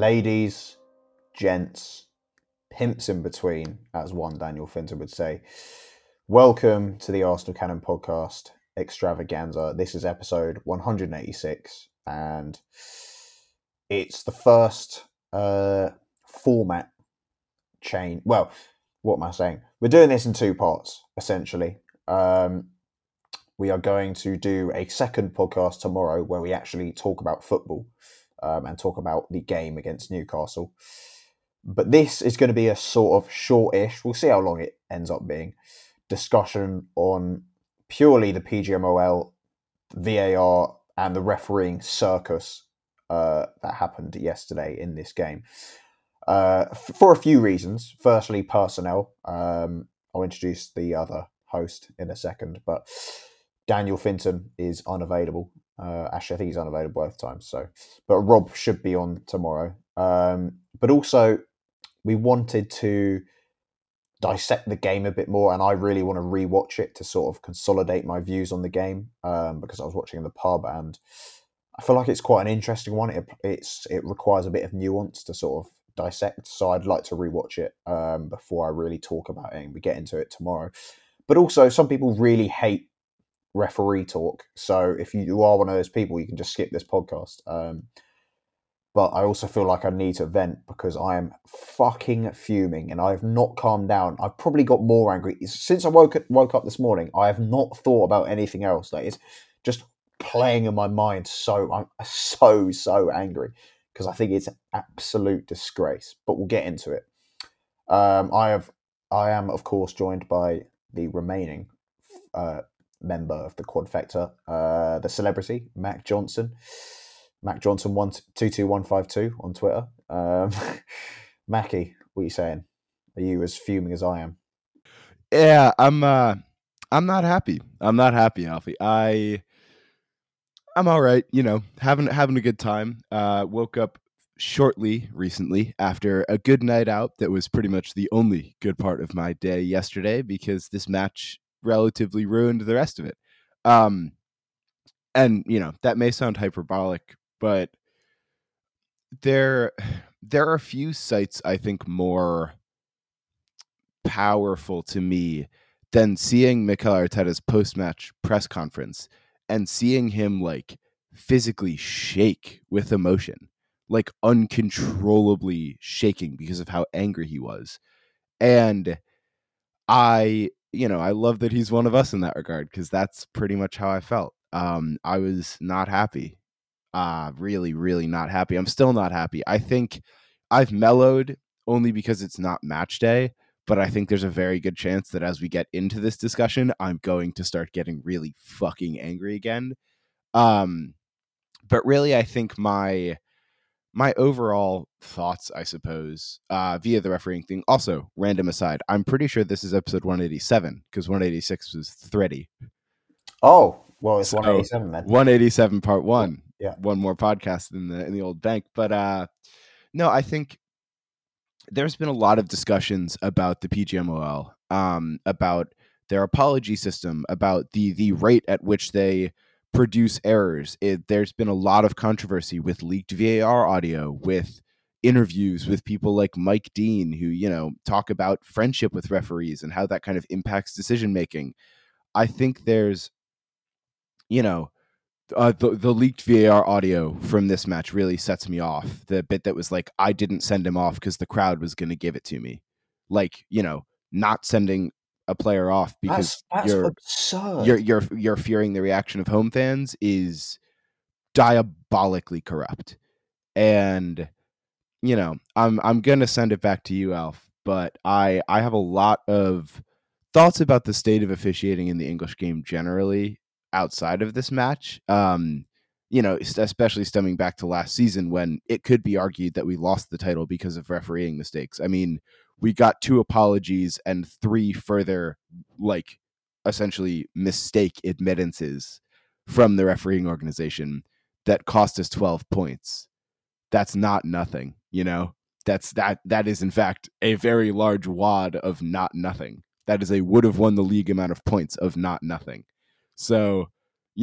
Ladies, gents, pimps in between, as one Daniel Finton would say. Welcome to the Arsenal Cannon Podcast Extravaganza. This is episode 186, and it's the first format change. Well, what am I saying? We're doing this in two parts, essentially. We are going to do a second podcast tomorrow where we actually talk about football and talk about the game against Newcastle. But this is going to be a sort of short-ish, we'll see how long it ends up being, discussion on purely the PGMOL, VAR, and the refereeing circus that happened yesterday in this game. For a few reasons. Firstly, personnel. I'll introduce the other host in a second, but Daniel Finton is unavailable. Actually, I think he's unavailable both times. But Rob should be on tomorrow. But also, we wanted to dissect the game a bit more, and I really want to rewatch it to sort of consolidate my views on the game because I was watching in the pub, and I feel like it's quite an interesting one. It requires a bit of nuance to sort of dissect, so I'd like to rewatch it before I really talk about it, and we get into it tomorrow. But also, some people really hate referee talk, so if you are one of those people, you can just skip this podcast. But I also feel like I need to vent because I am fucking fuming and I have not calmed down. I've probably got more angry since I woke up this morning. I have not thought about anything else. Like, it's just playing in my mind. So I'm so angry because I think it's an absolute disgrace. But we'll get into it. I am of course joined by the remaining member of the Quadfecta, the celebrity Mac Johnson. Mac Johnson 122152 on Twitter. Mackie, what are you saying? Are you as fuming as I am? Yeah, I'm not happy. I'm not happy, Alfie. I'm all right, having a good time. Woke up shortly recently after a good night out that was pretty much the only good part of my day yesterday because this match relatively ruined the rest of it. And that may sound hyperbolic, but there are a few sites I think more powerful to me than seeing Mikel Arteta's post-match press conference and seeing him like physically shake with emotion, like uncontrollably shaking because of how angry he was. And I love that he's one of us in that regard because that's pretty much how I felt. I was not happy. Really, really not happy. I'm still not happy. I think I've mellowed only because it's not match day, but I think there's a very good chance that as we get into this discussion, I'm going to start getting really fucking angry again. But really, I think my overall thoughts, I suppose, via the refereeing thing. Also, random aside, I'm pretty sure this is episode 187 because 186 was thready. Oh, well, it's So 187 then. 187 part one. Yeah. One more podcast in the old bank. But no, I think there's been a lot of discussions about the PGMOL, about their apology system, about the rate at which they produce errors. There's been a lot of controversy with leaked VAR audio, with interviews with people like Mike Dean, who talk about friendship with referees and how that kind of impacts decision making. I think there's the leaked VAR audio from this match really sets me off. The bit that was like, I didn't send him off because the crowd was going to give it to me. Like, not sending a player off because That's you're absurd. you're fearing the reaction of home fans is diabolically corrupt. And I'm gonna send it back to you, Alf. But I have a lot of thoughts about the state of officiating in the English game generally outside of this match. Especially stemming back to last season when it could be argued that we lost the title because of refereeing mistakes. I mean, we got 2 apologies and 3 further, like, essentially mistake admittances from the refereeing organization that cost us 12 points. That's not nothing, that is in fact a very large wad of not nothing. That is a would have won the league amount of points of not nothing. So,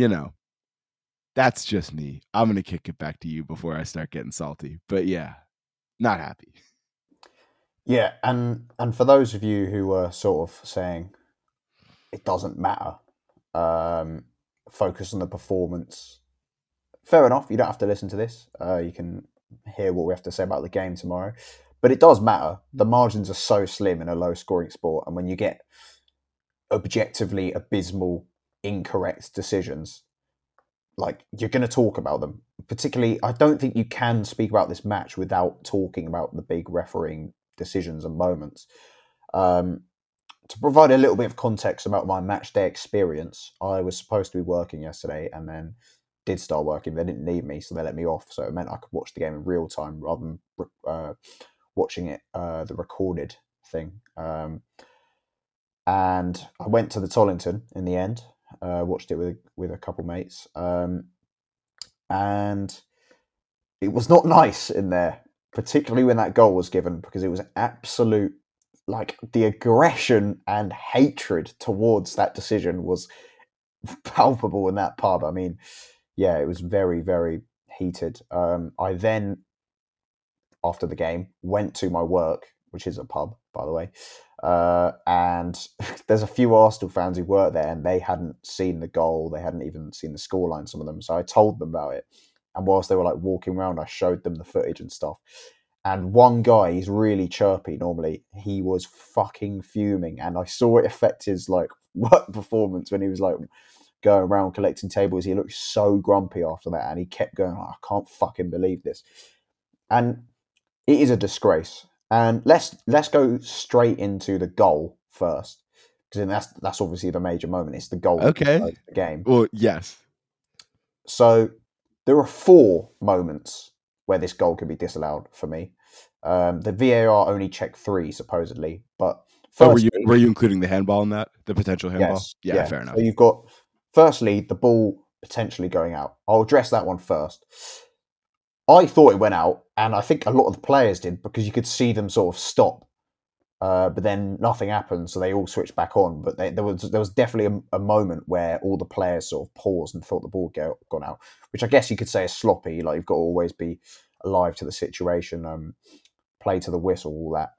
that's just me. I'm going to kick it back to you before I start getting salty. But yeah. not happy. Yeah, and for those of you who were sort of saying it doesn't matter, um, focus on the performance. Fair enough. You don't have to listen to this. You can hear what we have to say about the game tomorrow. But it does matter. The margins are so slim in a low scoring sport. And when you get objectively abysmal, incorrect decisions, like you're going to talk about them. Particularly, I don't think you can speak about this match without talking about the big refereeing decisions and moments. Um, to provide a little bit of context about my match day experience, I was supposed to be working yesterday and then did start working. They didn't need me, so they let me off. So it meant I could watch the game in real time rather than watching it the recorded thing. And I went to the Tollington in the end. Watched it with a couple mates, and it was not nice in there, particularly when that goal was given, because it was absolute, like, the aggression and hatred towards that decision was palpable in that pub. I mean, yeah, it was very, very heated. I then, after the game, went to my work, which is a pub, by the way. And there's a few Arsenal fans who work there, and they hadn't seen the goal. They hadn't even seen the scoreline, some of them. So I told them about it. And whilst they were like walking around, I showed them the footage and stuff. And one guy, he's really chirpy normally. He was fucking fuming, and I saw it affect his like work performance when he was like going around collecting tables. He looked so grumpy after that, and he kept going, "I can't fucking believe this." And it is a disgrace. And let's go straight into the goal first, because that's obviously the major moment. It's the goal that Okay. decides the game. Well, yes. So there are 4 moments where this goal can be disallowed for me. The VAR only checked 3 supposedly, but Oh, firstly, were you including the handball in that? The potential handball? yes, Yeah, yeah. fair enough. So you've got firstly the ball potentially going out. I'll address that one first. I thought it went out, and I think a lot of the players did, because you could see them sort of stop, but then nothing happened, so they all switched back on. But there was definitely a moment where all the players sort of paused and thought the ball gone out, which I guess you could say is sloppy. Like, you've got to always be alive to the situation, play to the whistle, all that.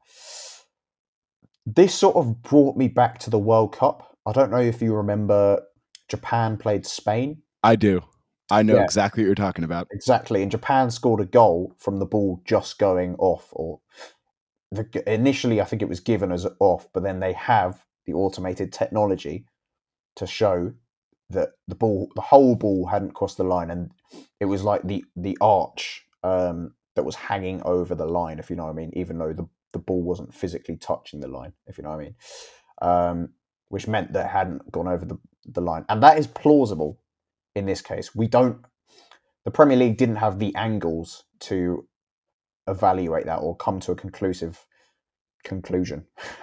This sort of brought me back to the World Cup. I don't know if you remember, Japan played Spain. I do. I know Yeah. exactly what you're talking about. Exactly, and Japan scored a goal from the ball just going off, or initially I think it was given as off, but then they have the automated technology to show that the whole ball hadn't crossed the line, and it was like the arch that was hanging over the line, if you know what I mean, even though the ball wasn't physically touching the line, if you know what I mean, which meant that it hadn't gone over the line, and that is plausible in this case. The Premier League didn't have the angles to evaluate that or come to a conclusive conclusion.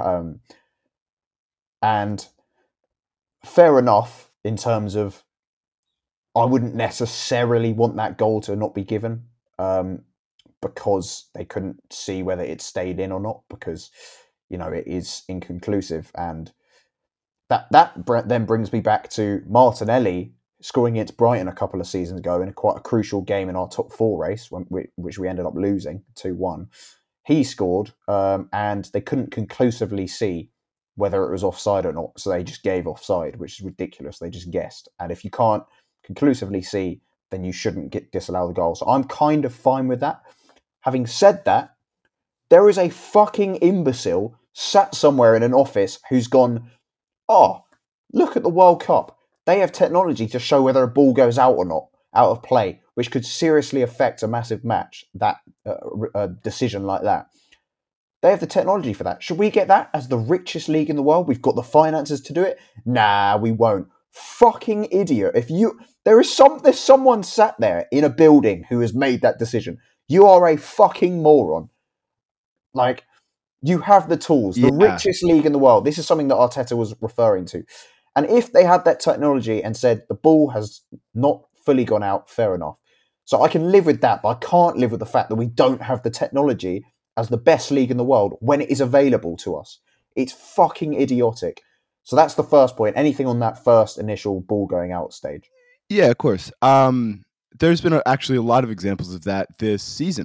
And fair enough in terms of, I wouldn't necessarily want that goal to not be given, because they couldn't see whether it stayed in or not, because, you know, it is inconclusive. And that then brings me back to Martinelli scoring against Brighton a couple of seasons ago in quite a crucial game in our top 4 race, which we ended up losing 2-1. He scored, and they couldn't conclusively see whether it was offside or not, so they just gave offside, which is ridiculous. They just guessed, and if you can't conclusively see, then you shouldn't disallow the goal. So I'm kind of fine with that. Having said that, there is a fucking imbecile sat somewhere in an office who's gone, "Oh, look at the World Cup. They have technology to show whether a ball goes out or not, out of play, which could seriously affect a massive match, that a decision like that. They have the technology for that. Should we get that as the richest league in the world? We've got the finances to do it? Nah, we won't. Fucking idiot. There's someone sat there in a building who has made that decision. You are a fucking moron. Like, you have the tools, the richest league in the world. This is something that Arteta was referring to. And if they had that technology and said the ball has not fully gone out, fair enough. So I can live with that, but I can't live with the fact that we don't have the technology as the best league in the world when it is available to us. It's fucking idiotic. So that's the first point. Anything on that first initial ball going out stage? Yeah, of course. There's been actually a lot of examples of that this season.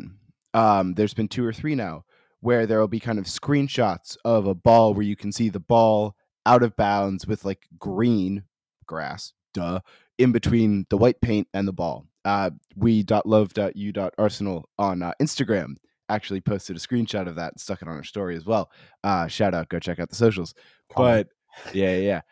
There's been 2 or 3 now where there will be kind of screenshots of a ball where you can see the ball out of bounds with like green grass, in between the white paint and the ball. We.love.u.arsenal on Instagram actually posted a screenshot of that and stuck it on our story as well. Shout out, go check out the socials. Coming. But yeah.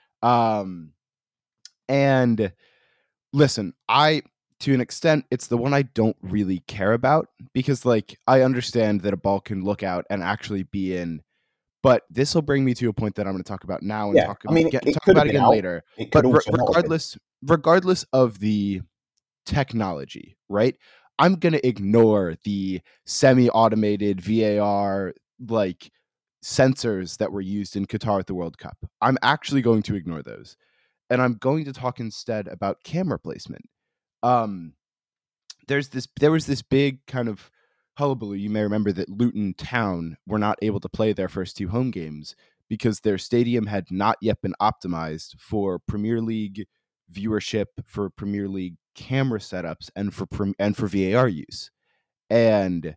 And listen, to an extent, it's the one I don't really care about because, like, I understand that a ball can look out and actually be in. But this will bring me to a point that I'm going to talk about now and Yeah, I mean, it talk could have about been again out. later. It could But also not have been. regardless of the technology, right? I'm going to ignore the semi-automated VAR like sensors that were used in Qatar at the World Cup. I'm actually going to ignore those. And I'm going to talk instead about camera placement. Um there was this big kind of hullabaloo. You may remember that Luton Town were not able to play their first 2 home games because their stadium had not yet been optimized for Premier League viewership, for Premier League camera setups, and for VAR use. And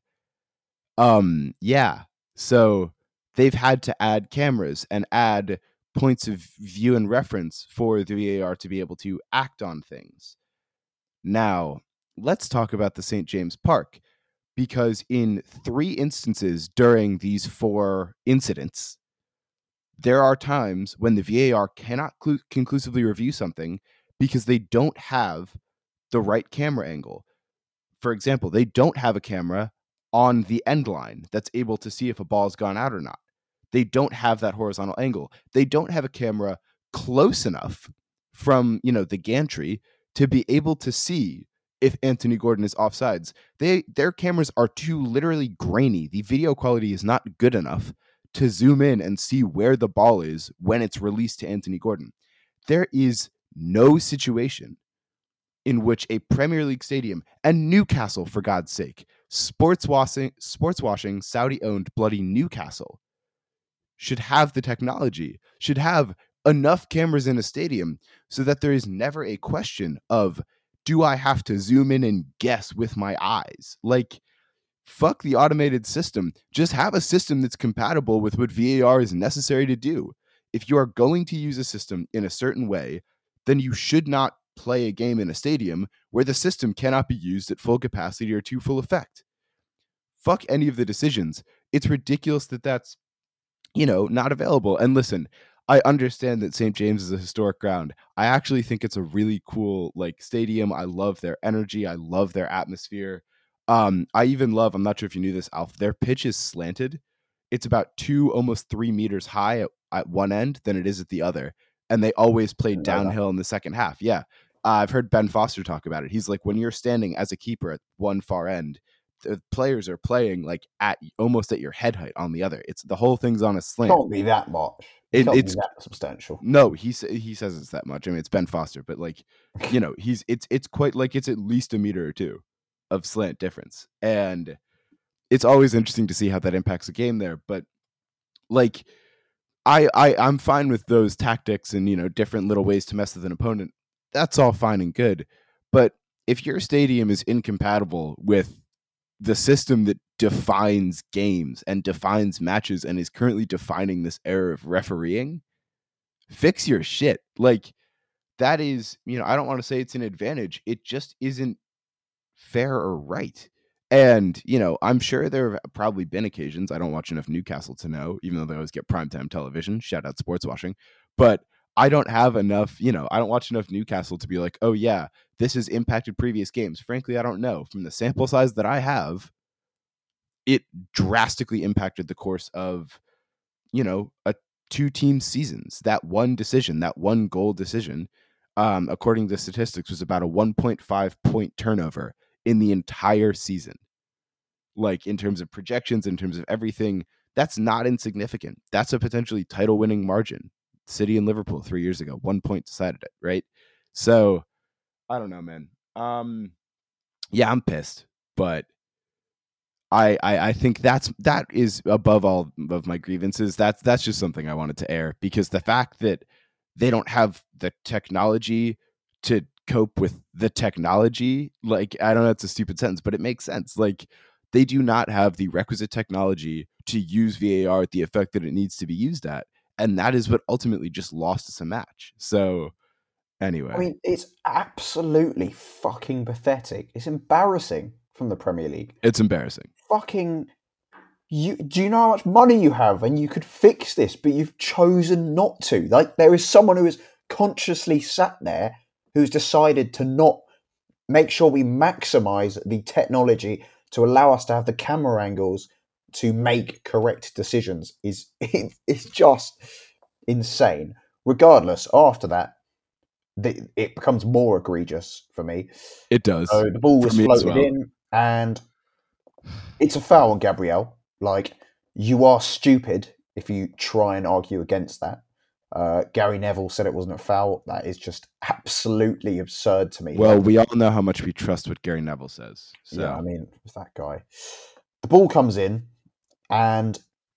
yeah, so they've had to add cameras and add points of view and reference for the VAR to be able to act on things. Now, let's talk about the St. James Park, because in 3 instances during these 4 incidents, there are times when the VAR cannot conclusively review something because they don't have the right camera angle. For example, they don't have a camera on the end line that's able to see if a ball's gone out or not. They don't have that horizontal angle. They don't have a camera close enough from, the gantry to be able to see if Anthony Gordon is offsides. Their cameras are too literally grainy. The video quality is not good enough to zoom in and see where the ball is when it's released to Anthony Gordon. There is no situation in which a Premier League stadium, and Newcastle, for God's sake, sports washing Saudi owned bloody Newcastle, should have the technology, should have enough cameras in a stadium so that there is never a question of, do I have to zoom in and guess with my eyes? Like, fuck the automated system. Just have a system that's compatible with what VAR is necessary to do. If you are going to use a system in a certain way, then you should not play a game in a stadium where the system cannot be used at full capacity or to full effect. Fuck any of the decisions. It's ridiculous that that's, not available. And listen, I understand that St. James is a historic ground. I actually think it's a really cool stadium. I love their energy. I love their atmosphere. I even love, I'm not sure if you knew this, Alf, their pitch is slanted. It's about 2, almost 3 meters high at one end than it is at the other. And they always play Didn't know that. downhill in the second half. Yeah. I've heard Ben Foster talk about it. He's like, when you're standing as a keeper at one far end, the players are playing at almost at your head height on the other. It's the whole thing's on a slant. Can't be that much. It can't be that substantial. No, he says it's that much. I mean, it's Ben Foster, but it's quite it's at least a meter or 2 of slant difference, and it's always interesting to see how that impacts the game there. But I'm fine with those tactics and different little ways to mess with an opponent. That's all fine and good, but if your stadium is incompatible with the system that defines games and defines matches and is currently defining this era of refereeing, fix your shit. That is, I don't want to say it's an advantage. It just isn't fair or right. And, I'm sure there have probably been occasions, I don't watch enough Newcastle to know, even though they always get primetime television, shout out sports washing, but I don't have enough, I don't watch enough Newcastle to be like, oh yeah, this has impacted previous games. Frankly, I don't know. From the sample size that I have, it drastically impacted the course of, a 2-team seasons. That one decision, that one goal decision, according to statistics, was about a 1.5 point turnover in the entire season. In terms of projections, in terms of everything, that's not insignificant. That's a potentially title winning margin. City and Liverpool 3 years ago, 1 point decided it, right? So I don't know, man. Yeah, I'm pissed, but I think that is above all of my grievances. That's just something I wanted to air, because the fact that they don't have the technology to cope with the technology, I don't know, it's a stupid sentence, but it makes sense. they do not have the requisite technology to use VAR at the effect that it needs to be used at. And that is what ultimately just lost us a match. So anyway. I mean, it's absolutely fucking pathetic. It's embarrassing from the Premier League. It's embarrassing. Fucking do you know how much money you have and you could fix this, but you've chosen not to? Like, there is someone who has consciously sat there who's decided to not make sure we maximize the technology to allow us to have the camera angles to make correct decisions. It's just insane. Regardless, after that, it becomes more egregious for me. It does. So the ball was For me as floated well. in, and it's a foul on Gabriel. Like, you are stupid if you try and argue against that. Gary Neville said it wasn't a foul. That is just absolutely absurd to me. Well, Like, we all know how much we trust what Gary Neville says. So. yeah, I mean, it's that guy. The ball comes in, and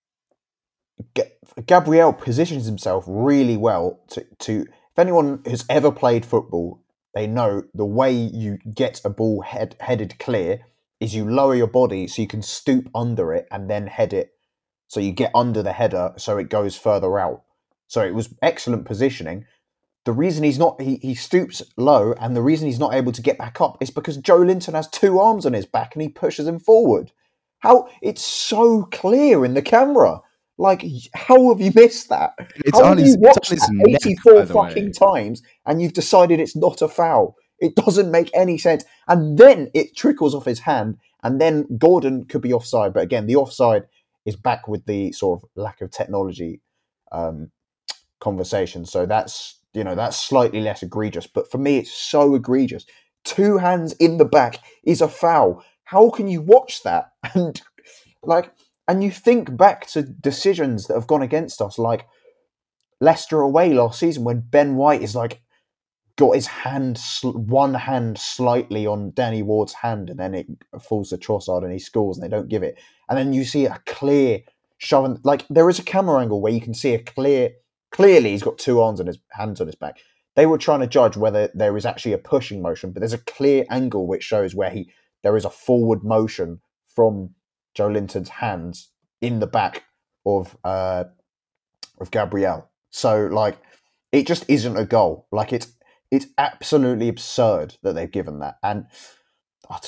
Gabriel positions himself really well to. If anyone has ever played football, they know the way you get a ball headed clear is you lower your body so you can stoop under it and then head it. So you get under the header so it goes further out. So it was excellent positioning. The reason he stoops low, and the reason he's not able to get back up is because Joe Linton has two arms on his back and he pushes him forward. How it's so clear in the camera. Like, how have you missed that? It's How on have his, you watched it's on that his neck, 84 by the fucking way. times and you've decided it's not a foul? It doesn't make any sense. And then it trickles off his hand, and then Gordon could be offside. But again, the offside is back with the sort of lack of technology conversation. So that's slightly less egregious. But for me, it's so egregious. Two hands in the back is a foul. How can you watch that and like and you think back to decisions that have gone against us, like Leicester away last season when Ben White is like got his one hand slightly on Danny Ward's hand, and then it falls to Trossard and he scores and they don't give it. And then you see a clear shoving. Like, there is a camera angle where you can see clearly he's got two arms on his hands on his back. They were trying to judge whether there is actually a pushing motion, but there's a clear angle which shows where there is a forward motion from Joe Linton's hands in the back of Gabriel. So, like, it just isn't a goal. Like, it's absolutely absurd that they've given that. And I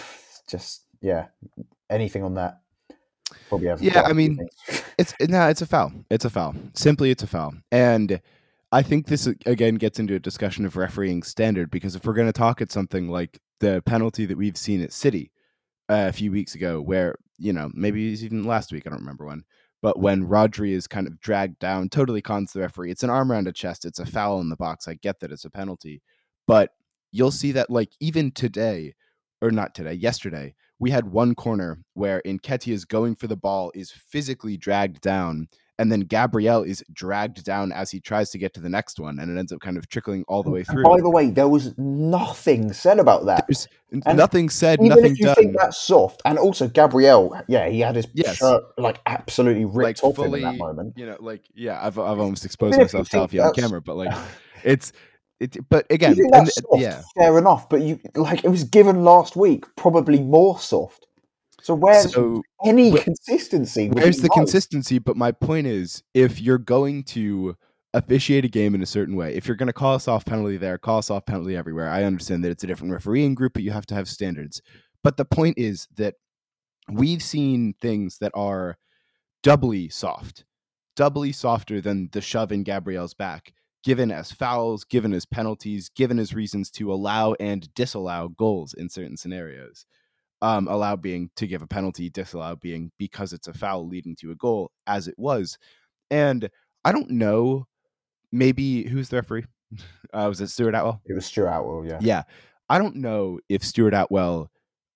just yeah, anything on that? Probably have Yeah, quite I a few mean, things. it's a foul. It's a foul. Simply, it's a foul. And I think this again gets into a discussion of refereeing standard, because if we're going to talk at something like the penalty that we've seen at City a few weeks ago, where maybe it was even last week, I don't remember when, but when Rodri is kind of dragged down, totally cons the referee. It's an arm around a chest. It's a foul in the box. I get that it's a penalty, but you'll see that, like, even today, or not today, yesterday, we had one corner where Nketiah is going for the ball, is physically dragged down, and then Gabriel is dragged down as he tries to get to the next one, and it ends up kind of trickling all the way And through. by the way, there was nothing said about that. There's And nothing said, even nothing if you think done. that's soft, and also Gabriel, yeah, he had his Yes, shirt like absolutely ripped like off him in that fully, moment. like, yeah, I've almost exposed Even if you myself to think Alfie on that's camera, but like, it's but you again, think and that's soft, yeah, fair enough. But it was given last week, probably more soft. So where's so any consistency would where's be the nice. consistency? But my point is, if you're going to officiate a game in a certain way, if you're going to call a soft penalty there, call a soft penalty everywhere. I understand that it's a different refereeing group, but you have to have standards. But the point is that we've seen things that are doubly soft, doubly softer than the shove in Gabriel's back, given as fouls, given as penalties, given as reasons to allow and disallow goals in certain scenarios. Allow being to give a penalty, disallow being because it's a foul leading to a goal, as it was. And I don't know, maybe who's the referee? Was it Stuart Atwell? It was Stuart Atwell, yeah. Yeah. I don't know if Stuart Atwell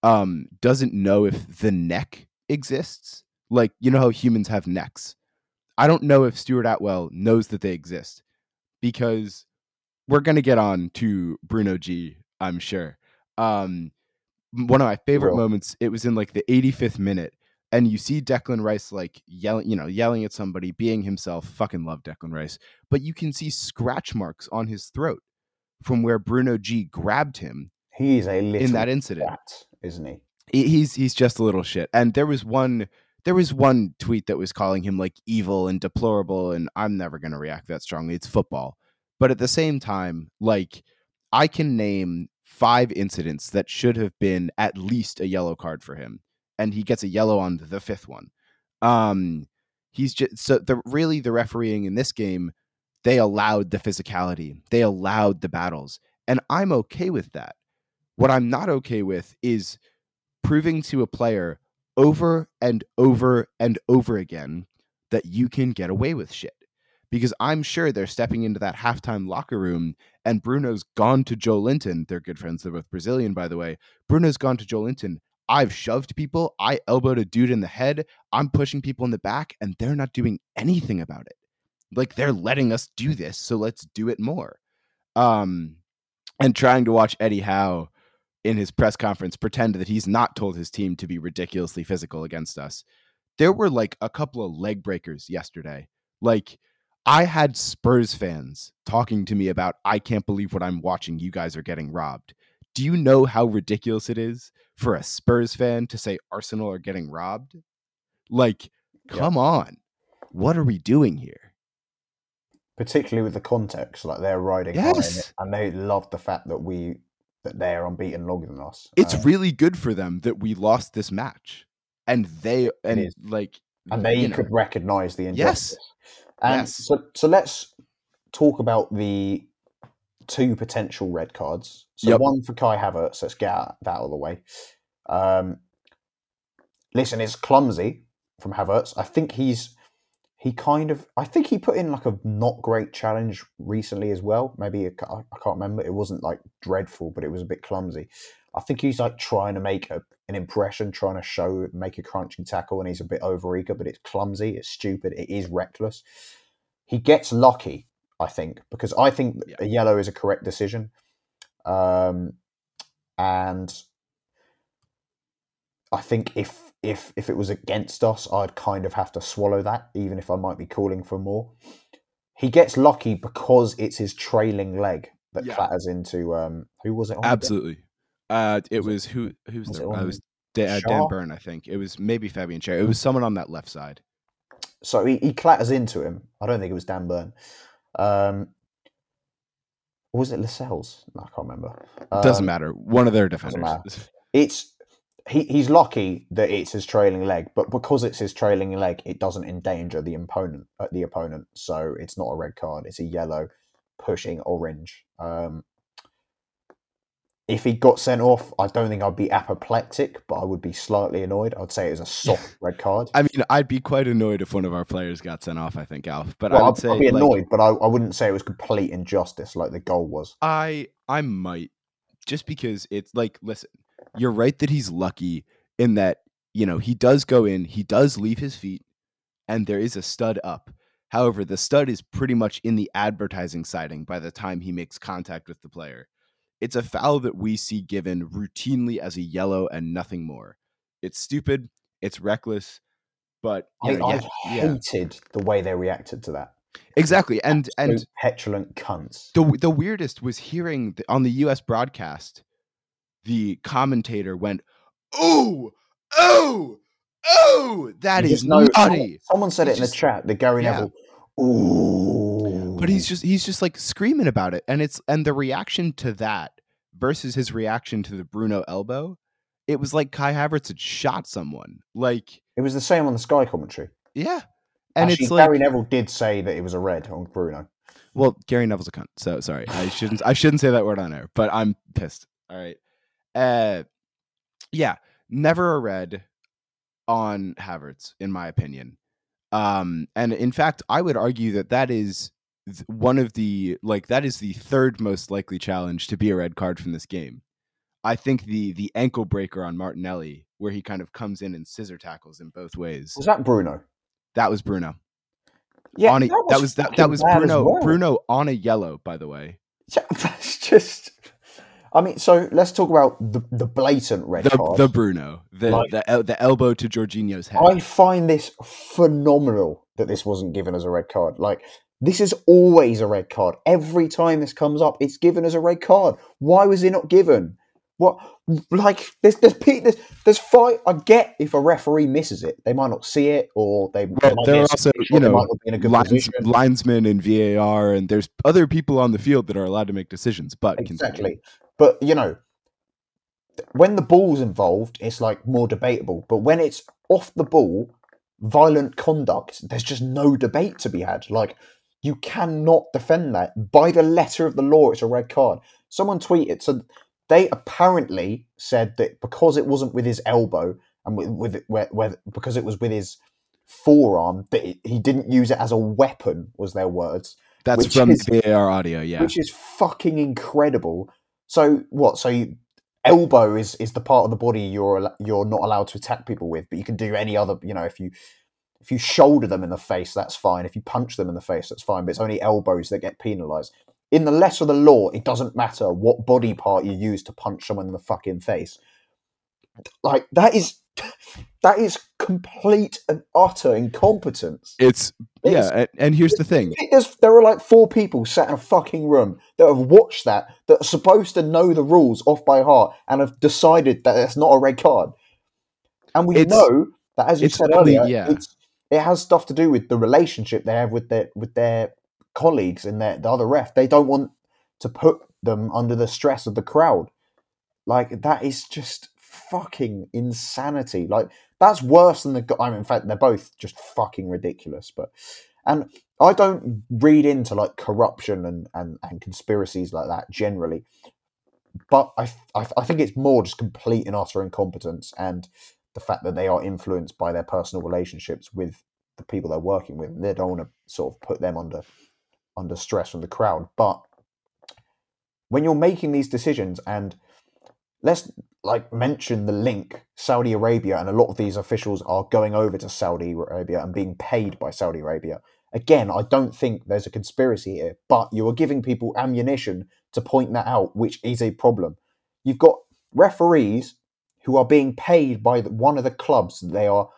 doesn't know if the neck exists. Like, you know how humans have necks. I don't know if Stuart Atwell knows that they exist, because we're going to get on to Bruno G, I'm sure. One of my favorite Well, moments, it was in like the 85th minute, and you see Declan Rice like yelling at somebody, being himself. Fucking love Declan Rice. But you can see scratch marks on his throat from where Bruno G grabbed him he is a in little that incident. twat, isn't he? He's just a little shit. And there was one tweet that was calling him like evil and deplorable, and I'm never going to react that strongly. It's football. But at the same time, like, I can name 5 incidents that should have been at least a yellow card for him, and he gets a yellow on the 5th one. He's just the refereeing in this game, they allowed the physicality, they allowed the battles, and I'm okay with that. What I'm not okay with is proving to a player over and over and over again that you can get away with shit. Because I'm sure they're stepping into that halftime locker room and Bruno's gone to Joe Linton. They're good friends. They're both Brazilian, by the way. Bruno's gone to Joe Linton. I've shoved people. I elbowed a dude in the head. I'm pushing people in the back, and they're not doing anything about it. Like, they're letting us do this, so let's do it more. And trying to watch Eddie Howe in his press conference pretend that he's not told his team to be ridiculously physical against us. There were like a couple of leg breakers yesterday. Like, I had Spurs fans talking to me about, I can't believe what I'm watching. You guys are getting robbed. Do you know how ridiculous it is for a Spurs fan to say Arsenal are getting robbed? Like, come on. What are we doing here? Particularly with the context, like they're riding high in it, and they love the fact that they're unbeaten longer than us. It's really good for them that we lost this match, and they could recognize the injustice. Yes. And so let's talk about the 2 potential red cards. So one for Kai Havertz. Let's get that out of the way. Listen, it's clumsy from Havertz. I think he put in like a not great challenge recently as well. Maybe I can't remember. It wasn't like dreadful, but it was a bit clumsy. I think he's like trying to make an impression, trying to make a crunching tackle, and he's a bit overeager, but it's clumsy, it's stupid, it is reckless. He gets lucky, I think, because I think a yellow is a correct decision. And I think if it was against us, I'd kind of have to swallow that, even if I might be calling for more. He gets lucky because it's his trailing leg that clatters into who was it on? Absolutely. It was Dan Burn, I think. It was maybe Fabian Schär. It was someone on that left side. So he clatters into him. I don't think it was Dan Burn. Or was it Lascelles? No, I can't remember. Doesn't matter. One of their defenders. He's lucky that it's his trailing leg, but because it's his trailing leg, it doesn't endanger the opponent. So it's not a red card. It's a yellow, pushing orange. If he got sent off, I don't think I'd be apoplectic, but I would be slightly annoyed. I'd say it was a soft red card. I mean, I'd be quite annoyed if one of our players got sent off, I think, Alf. But I'd be annoyed, but I wouldn't say it was complete injustice like the goal was. I might, just because it's like, listen, you're right that he's lucky in that, he does go in, he does leave his feet, and there is a stud up. However, the stud is pretty much in the advertising siding by the time he makes contact with the player. It's a foul that we see given routinely as a yellow and nothing more. It's stupid. It's reckless. But I hated the way they reacted to that. Exactly, and petulant cunts. The weirdest was hearing on the U.S. broadcast, the commentator went, "Oh, that is nutty." Someone said it in the chat. The Gary Neville. Ooh. But he's just like screaming about it, and the reaction to that versus his reaction to the Bruno elbow, it was like Kai Havertz had shot someone. Like, it was the same on the Sky commentary. Yeah, and actually, it's like Gary Neville did say that it was a red on Bruno. Well, Gary Neville's a cunt, so sorry, I shouldn't say that word on air, but I'm pissed. All right, never a red on Havertz, in my opinion. And in fact, I would argue that is one of the that is the third most likely challenge to be a red card from this game. I think the ankle breaker on Martinelli, where he kind of comes in and scissor tackles in both ways. Was that Bruno? That was Bruno. Yeah, that was Bruno. Well. Bruno on a yellow, by the way. Yeah, that's just. I mean, so let's talk about the blatant red card. The Bruno, the elbow to Jorginho's head. I find this phenomenal that this wasn't given as a red card. Like, this is always a red card. Every time this comes up, it's given as a red card. Why was it not given? What, like, there's fight. I get if a referee misses it, they might not see it, or they Well, might there be a are also, shot, they might not be in a good position. linesmen in VAR, and there's other people on the field that are allowed to make decisions. But continue. Exactly. But when the ball's involved, it's like more debatable. But when it's off the ball, violent conduct, there's just no debate to be had. Like, you cannot defend that. By the letter of the law, it's a red card. Someone tweeted, so they apparently said that because it wasn't with his elbow and because it was with his forearm, that he didn't use it as a weapon, was their words, That's which from is the VAR audio. Yeah, which is fucking incredible. So what? Elbow is the part of the body you're not allowed to attack people with, but you can do any other. If you shoulder them in the face, that's fine. If you punch them in the face, that's fine. But it's only elbows that get penalised. In the letter of the law, it doesn't matter what body part you use to punch someone in the fucking face. Like, that is complete and utter incompetence. it's It is. and here's the thing. There are like 4 people sat in a fucking room that have watched that are supposed to know the rules off by heart and have decided that it's not a red card. And we It's know that, as you it's said only earlier, yeah. it has stuff to do with the relationship they have with their colleagues and the other ref. They don't want to put them under the stress of the crowd. Like, that is just fucking insanity. Like, that's worse than I mean, in fact, they're both just fucking ridiculous. And I don't read into like corruption and conspiracies like that generally, but I think it's more just complete and utter incompetence and the fact that they are influenced by their personal relationships with the people they're working with. They don't want to sort of put them under stress from the crowd. But when you're making these decisions, and let's like mention the link Saudi Arabia, and a lot of these officials are going over to Saudi Arabia and being paid by Saudi Arabia. Again, I don't think there's a conspiracy here, but you are giving people ammunition to point that out, which is a problem. You've got referees who are being paid by one of the clubs that they are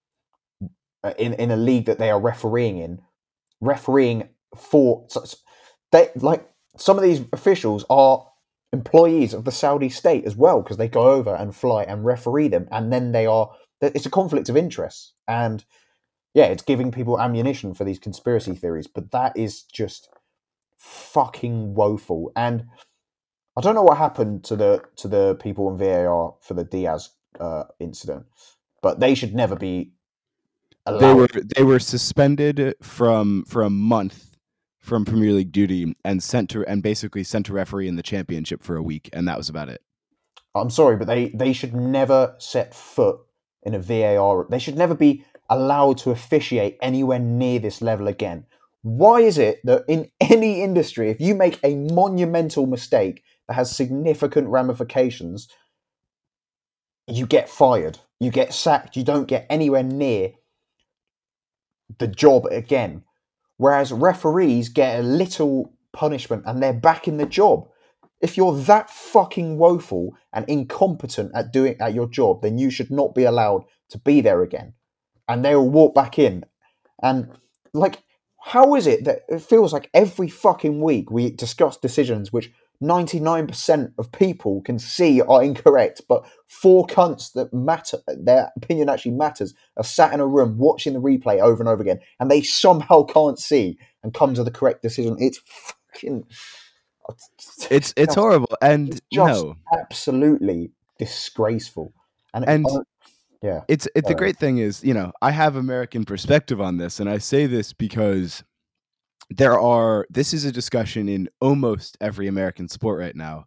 in a league that they are refereeing for. They like some of these officials are employees of the Saudi state as well, because they go over and fly and referee them, and then it's a conflict of interest. And yeah, it's giving people ammunition for these conspiracy theories, but that is just fucking woeful. And I don't know what happened to the people in VAR for the Diaz incident, but they should never be They allowed. were suspended for a month from Premier League duty and basically sent to referee in the championship for a week, and that was about it. I'm sorry, but they should never set foot in a VAR. They should never be allowed to officiate anywhere near this level again. Why is it that in any industry, if you make a monumental mistake that has significant ramifications, you get fired, you get sacked, you don't get anywhere near the job again? Whereas referees get a little punishment and they're back in the job. If you're that fucking woeful and incompetent at your job, then you should not be allowed to be there again. And they will walk back in. And like, how is it that it feels like every fucking week we discuss decisions which 99% of people can see are incorrect, but 4 cunts that matter, their opinion actually matters, are sat in a room watching the replay over and over again, and they somehow can't see and come to the correct decision? It's fucking. It's horrible, and It's just no, absolutely disgraceful. And and yeah, it's the great thing is, I have American perspective on this, and I say this because this is a discussion in almost every American sport right now.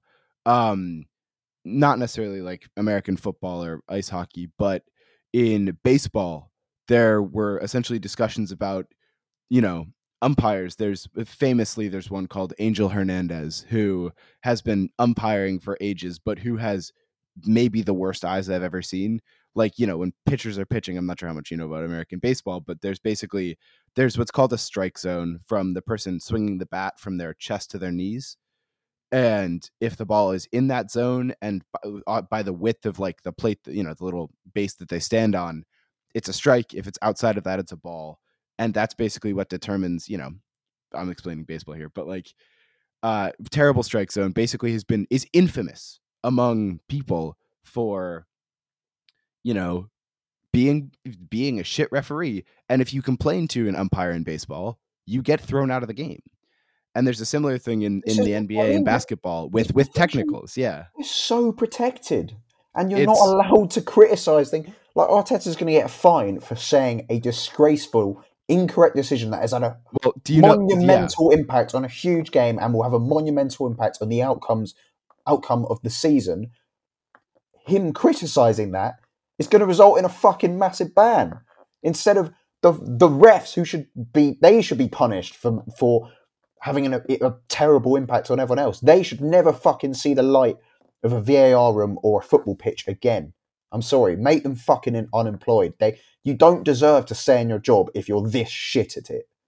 Not necessarily like American football or ice hockey, but in baseball, there were essentially discussions about, umpires. There's one called Angel Hernandez who has been umpiring for ages, but who has maybe the worst eyes I've ever seen. Like, when pitchers are pitching, I'm not sure how much you know about American baseball, but there's what's called a strike zone from the person swinging the bat from their chest to their knees. And if the ball is in that zone and by the width of like the plate, the little base that they stand on, it's a strike. If it's outside of that, it's a ball. And that's basically what determines, I'm explaining baseball here, but like terrible strike zone basically is infamous among people for, you know, being a shit referee. And if you complain to an umpire in baseball, you get thrown out of the game. And there's a similar thing This in is the what I NBA and mean. basketball This with profession technicals. Yeah. is so protected, and you're not It's allowed to criticize things. Like Arteta's going to get a fine for saying a disgraceful, incorrect decision that has had a well, do you know? Yeah. monumental impact on a huge game and will have a monumental impact on the outcome of the season. Him criticizing that is going to result in a fucking massive ban instead of the refs who should be punished for having a terrible impact on everyone else. They should never fucking see the light of a VAR room or a football pitch again. I'm sorry, make them fucking unemployed. You don't deserve to stay in your job if you're this shit at it.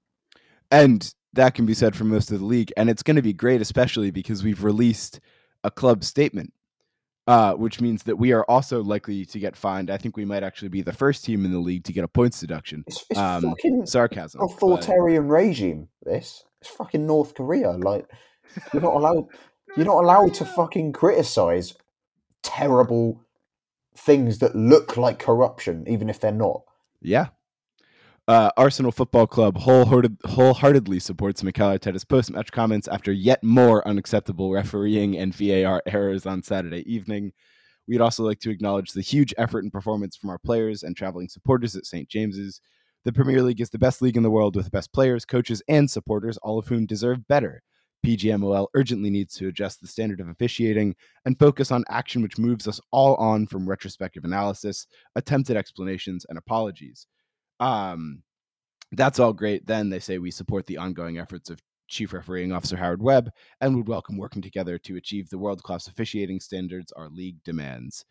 And that can be said for most of the league. And it's going to be great, especially because we've released a club statement, which means that we are also likely to get fined. I think we might actually be the first team in the league to get a points deduction. It's fucking Sarcasm, but authoritarian regime. It's fucking North Korea. Like you're not allowed. You're not allowed to fucking criticize terrible things that look like corruption, even if they're not. yeah. Arsenal Football Club wholeheartedly supports Mikel Arteta's post-match comments after yet more unacceptable refereeing and VAR errors on Saturday evening. We'd also like to acknowledge the huge effort and performance from our players and traveling supporters at St. James's. The Premier League is the best league in the world with the best players, coaches, and supporters, all of whom deserve better. PGMOL urgently needs to adjust the standard of officiating and focus on action which moves us all on from retrospective analysis, attempted explanations, and apologies. Um, that's all great. Then they say we support the ongoing efforts of Chief Refereeing Officer Howard Webb and would welcome working together to achieve the world-class officiating standards our league demands.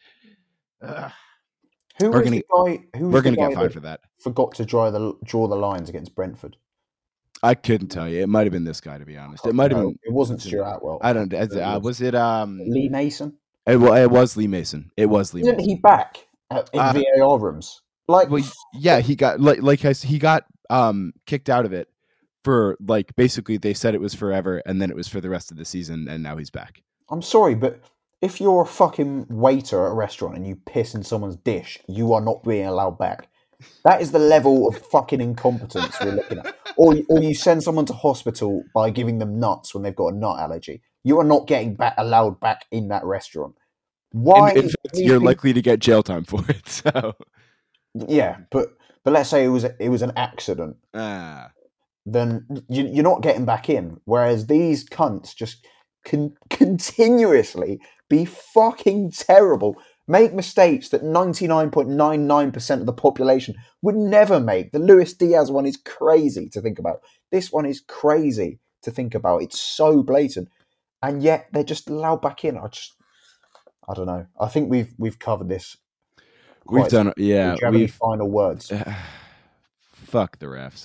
Who We're was gonna the guy? Who was we're the gonna get guy fined that for that. forgot to draw the lines against Brentford? I couldn't tell you. It might have been this guy, to be honest. It might have No, been. it wasn't Stuart Atwell. I don't. Was it? Lee Mason. It was Lee Mason. It was Lee Isn't he Mason. back in Uh, VAR rooms? Like, well, yeah, he got he got kicked out of it for like basically they said it was forever and then it was for the rest of the season and now he's back. I'm sorry, but if you're a fucking waiter at a restaurant and you piss in someone's dish, you are not being allowed back. That is the level of fucking incompetence we're looking at. Or you send someone to hospital by giving them nuts when they've got a nut allergy. You are not getting allowed back in that restaurant. Why In fact, these you're people? likely to get jail time for it. So, Yeah, but let's say it was an accident, then you're not getting back in. Whereas these cunts just continuously be fucking terrible, make mistakes that 99.99% of the population would never make. The Luis Diaz one is crazy to think about. This one is crazy to think about. It's so blatant, and yet they're just allowed back in. I don't know. I think we've covered this. we've Quite. done. Do you have any final words? Fuck the refs.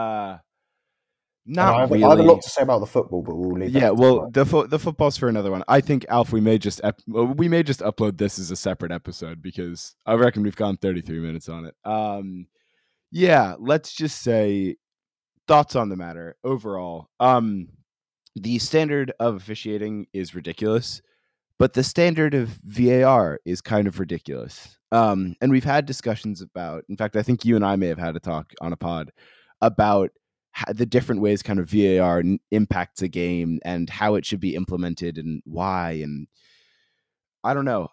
And Not I have a lot really. to say about the football, but we'll leave that Yeah, for well, tomorrow. the football's for another one. I think Alf, we may just upload this as a separate episode because I reckon we've gone 33 minutes on it. Yeah, let's just say thoughts on the matter overall. The standard of officiating is ridiculous, but the standard of VAR is kind of ridiculous. And we've had discussions about. In fact, I think you and I may have had a talk on a pod about the different ways kind of VAR impacts a game and how it should be implemented and why. And I don't know.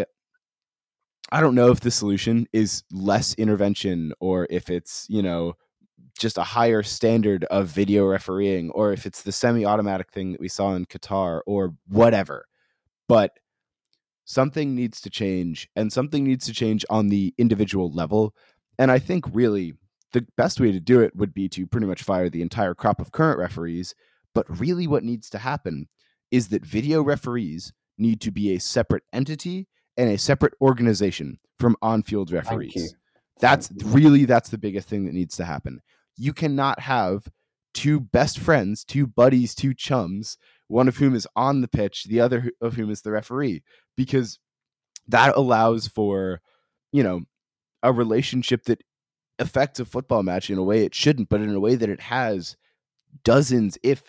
I don't know if the solution is less intervention or if it's, just a higher standard of video refereeing or if it's the semi-automatic thing that we saw in Qatar or whatever. But something needs to change and something needs to change on the individual level. And I think really the best way to do it would be to pretty much fire the entire crop of current referees. But really what needs to happen is that video referees need to be a separate entity and a separate organization from on-field Thank you. referees. That's the biggest thing that needs to happen. You cannot have two best friends, two buddies, two chums, one of whom is on the pitch, the other of whom is the referee, because that allows for, a relationship that affects a football match in a way it shouldn't, but in a way that it has dozens, if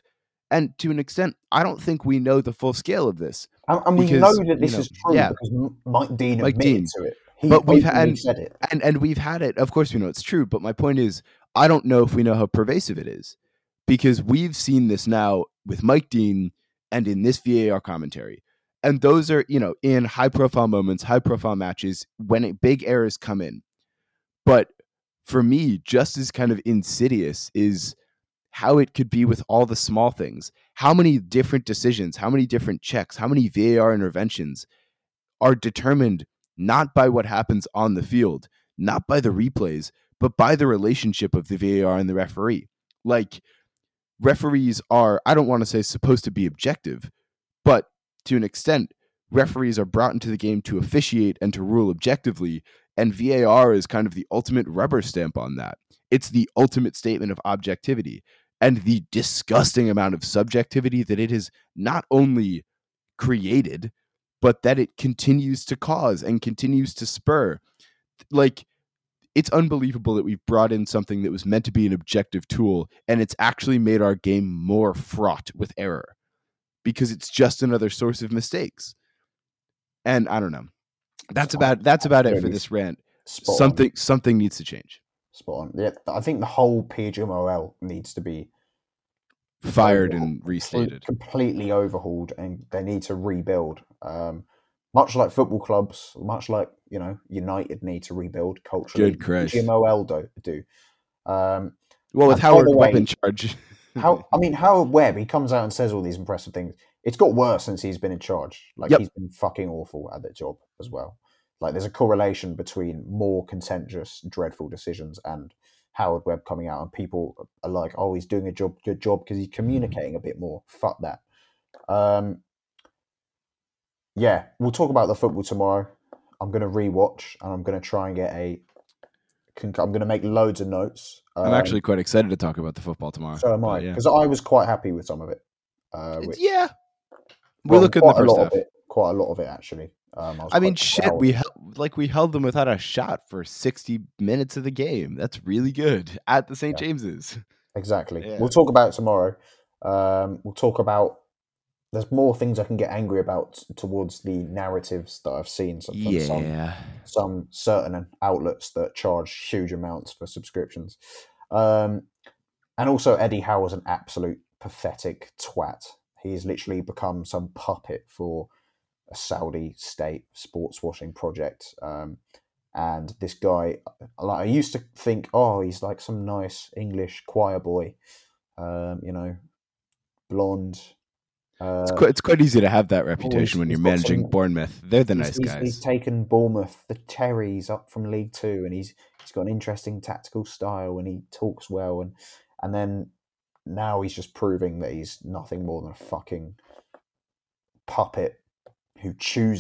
And to an extent, I don't think we know the full scale of this And we know because, that this is true yeah, because Mike Dean Mike admitted Dean. to it. He But we've openly had said it. and we've had it. Of course, we know it's true. But my point is, I don't know if we know how pervasive it is because we've seen this now with Mike Dean and in this VAR commentary. And those are, in high profile moments, high profile matches when big errors come in. But for me, just as kind of insidious is how it could be with all the small things. How many different decisions, how many different checks, how many VAR interventions are determined not by what happens on the field, not by the replays, but by the relationship of the VAR and the referee. Like, referees are, I don't want to say supposed to be objective, but to an extent, referees are brought into the game to officiate and to rule objectively. And VAR is kind of the ultimate rubber stamp on that. It's the ultimate statement of objectivity and the disgusting amount of subjectivity that it has not only created, but that it continues to cause and continues to spur. Like, it's unbelievable that we've brought in something that was meant to be an objective tool and it's actually made our game more fraught with error because it's just another source of mistakes. And I don't know. That's about it for this rant. Something needs to change. Spot on. Yeah, I think the whole PGMOL needs to be fired and restated, completely overhauled, and they need to rebuild. Much like football clubs, much like United need to rebuild culturally. Good Christ. PGMOL do. Well, with Howard Webb in charge. Howard Webb, he comes out and says all these impressive things. It's got worse since he's been in charge. He's been fucking awful at that job as well. Like, there's a correlation between more contentious, dreadful decisions and Howard Webb coming out, and people are like, "Oh, he's doing a good job because he's communicating a bit more." Fuck that. Yeah, we'll talk about the football tomorrow. I'm going to rewatch, and I'm going to try and get I'm going to make loads of notes. I'm actually quite excited to talk about the football tomorrow. So am I, because I was quite happy with some of it. We look good in the first half. Quite a lot of it, actually. We held them without a shot for 60 minutes of the game. That's really good at the St. James's. Exactly. Yeah. We'll talk about it tomorrow. We'll talk about. There's more things I can get angry about towards the narratives that I've seen from some certain outlets that charge huge amounts for subscriptions. And also, Eddie Howe is an absolute pathetic twat. He's literally become some puppet for a Saudi state sports washing project. And this guy, I used to think, he's like some nice English choir boy, blonde. It's quite easy to have that reputation when you're managing Bournemouth. They're the nice guys. He's taken Bournemouth, the Cherries, up from League Two, and he's got an interesting tactical style, and he talks well, and then now he's just proving that he's nothing more than a fucking puppet who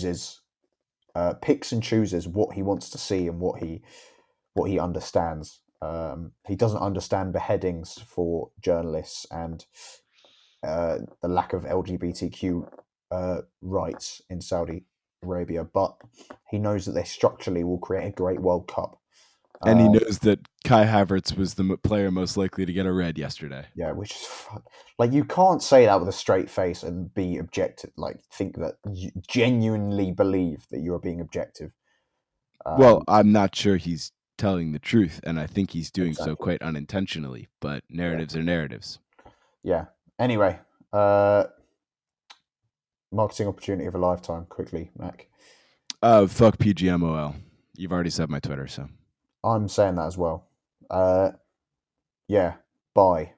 picks and chooses what he wants to see and what he understands. He doesn't understand beheadings for journalists and the lack of LGBTQ rights in Saudi Arabia, but he knows that they structurally will create a great World Cup. And he knows that Kai Havertz was the player most likely to get a red yesterday. Yeah, which is fun. Like, you can't say that with a straight face and be objective. Like, think that you genuinely believe that you are being objective. Well, I'm not sure he's telling the truth, and I think he's doing so quite unintentionally. But narratives are narratives. Yeah. Anyway, marketing opportunity of a lifetime. Quickly, Mac. Fuck PGMOL. You've already said my Twitter, so I'm saying that as well. Yeah. Bye.